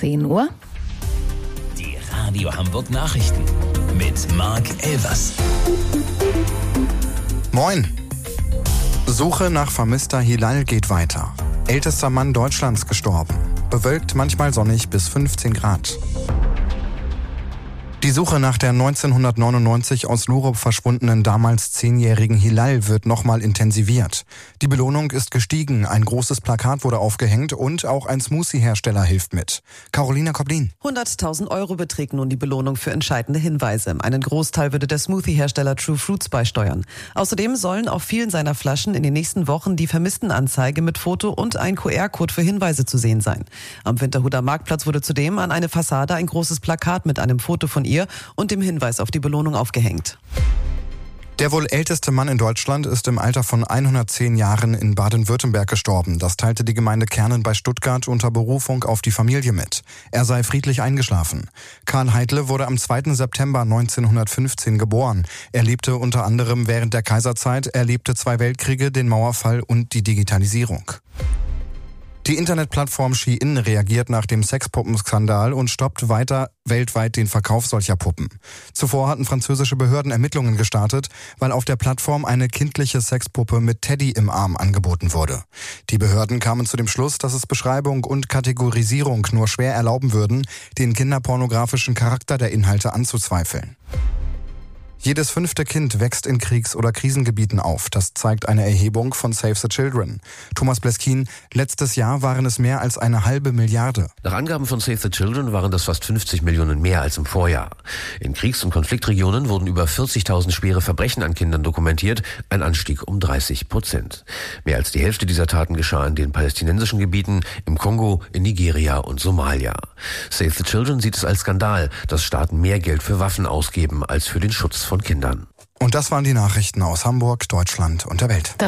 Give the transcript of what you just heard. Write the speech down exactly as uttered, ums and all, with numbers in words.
zehn Uhr. Die Radio Hamburg Nachrichten mit Marc Elvers. Moin. Suche nach vermisster Hilal geht weiter. Ältester Mann Deutschlands gestorben. Bewölkt, manchmal sonnig bis fünfzehn Grad. Die Suche nach der neunzehnhundertneunundneunzig aus Lurup verschwundenen damals zehnjährigen Hilal wird nochmal intensiviert. Die Belohnung ist gestiegen, ein großes Plakat wurde aufgehängt und auch ein Smoothie-Hersteller hilft mit. Carolina Koblin. hunderttausend Euro beträgt nun die Belohnung für entscheidende Hinweise. Einen Großteil würde der Smoothie-Hersteller True Fruits beisteuern. Außerdem sollen auf vielen seiner Flaschen in den nächsten Wochen die Vermisstenanzeige mit Foto und ein Q R-Code für Hinweise zu sehen sein. Am Winterhuder Marktplatz wurde zudem an eine Fassade ein großes Plakat mit einem Foto von ihr und dem Hinweis auf die Belohnung aufgehängt. Der wohl älteste Mann in Deutschland ist im Alter von hundertzehn Jahren in Baden-Württemberg gestorben. Das teilte die Gemeinde Kernen bei Stuttgart unter Berufung auf die Familie mit. Er sei friedlich eingeschlafen. Karl Heidle wurde am zweiten September neunzehnhundertfünfzehn geboren. Er lebte unter anderem während der Kaiserzeit, erlebte zwei Weltkriege, den Mauerfall und die Digitalisierung. Die Internetplattform Shein reagiert nach dem Sexpuppenskandal und stoppt weiter weltweit den Verkauf solcher Puppen. Zuvor hatten französische Behörden Ermittlungen gestartet, weil auf der Plattform eine kindliche Sexpuppe mit Teddy im Arm angeboten wurde. Die Behörden kamen zu dem Schluss, dass es Beschreibung und Kategorisierung nur schwer erlauben würden, den kinderpornografischen Charakter der Inhalte anzuzweifeln. Jedes fünfte Kind wächst in Kriegs- oder Krisengebieten auf. Das zeigt eine Erhebung von Save the Children. Thomas Bleskin, letztes Jahr waren es mehr als eine halbe Milliarde. Nach Angaben von Save the Children waren das fast fünfzig Millionen mehr als im Vorjahr. In Kriegs- und Konfliktregionen wurden über vierzigtausend schwere Verbrechen an Kindern dokumentiert, ein Anstieg um dreißig Prozent. Mehr als die Hälfte dieser Taten geschah in den palästinensischen Gebieten, im Kongo, in Nigeria und Somalia. Save the Children sieht es als Skandal, dass Staaten mehr Geld für Waffen ausgeben als für den Schutz von Kindern. Und das waren die Nachrichten aus Hamburg, Deutschland und der Welt.